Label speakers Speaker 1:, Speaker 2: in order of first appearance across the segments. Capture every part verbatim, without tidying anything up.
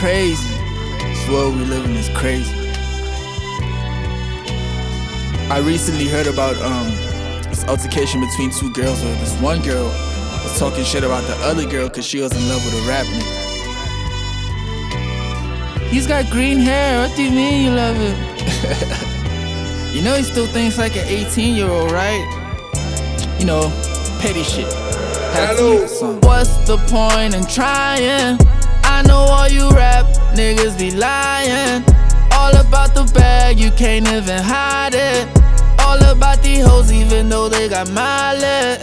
Speaker 1: crazy. This world we live in is crazy. I recently heard about um this altercation between two girls, where this one girl was talking shit about the other girl cause she was in love with a rap nigga. He's got green hair, what do you mean you love him? You know he still thinks like an eighteen year old, right? You know, petty shit.
Speaker 2: Hello.
Speaker 1: What's the point in trying? I know all you rap niggas be lying. All about the bag, you can't even hide it. All about the hoes, even though they got mileage.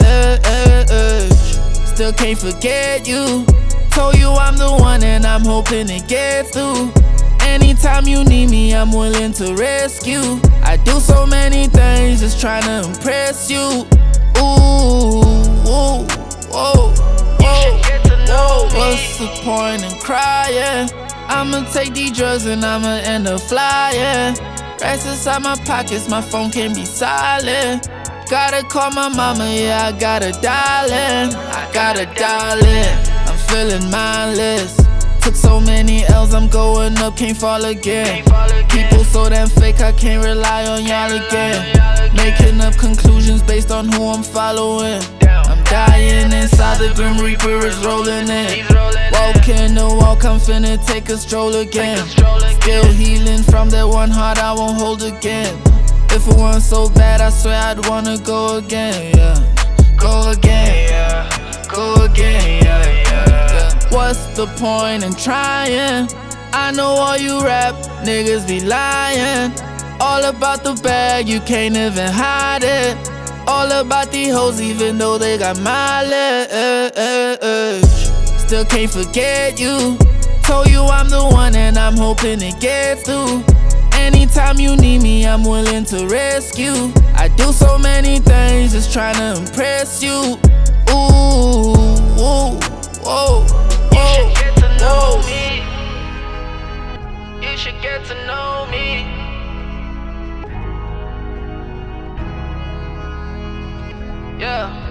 Speaker 1: Still can't forget you. Told you I'm the one and I'm hoping it gets through. Anytime you need me, I'm willing to rescue. I do so many things just trying to impress you. Ooh, ooh, whoa, whoa, whoa. What's the point in crying? I'ma take these drugs and I'ma end up flying. Racks inside my pockets, my phone can't be silent. Gotta call my mama, yeah, I gotta dial in. I gotta dial in, I'm feeling mindless. Took so many L's, I'm going up, can't fall again. People so damn fake, I can't rely on y'all again. Making up conclusions based on who I'm following. I'm dying inside, the Grim Reaper is rolling in. Walking the walk, I'm finna take a stroll again. Still healing from that one heart I won't hold again. If it wasn't so bad, I swear I'd wanna go again, yeah. Go again, yeah. Go again, yeah, yeah, yeah. What's the point in trying? I know all you rap niggas be lying. All about the bag, you can't even hide it. All about the hoes, even though they got mileage. Still can't forget you. Told you I'm the one and I'm hoping it gets through. Anytime you need me, I'm willing to rescue. I do so many things just trying to impress you. Ooh, whoa, whoa,
Speaker 2: You should get to know
Speaker 1: whoa.
Speaker 2: me. You should get to know me. Yeah.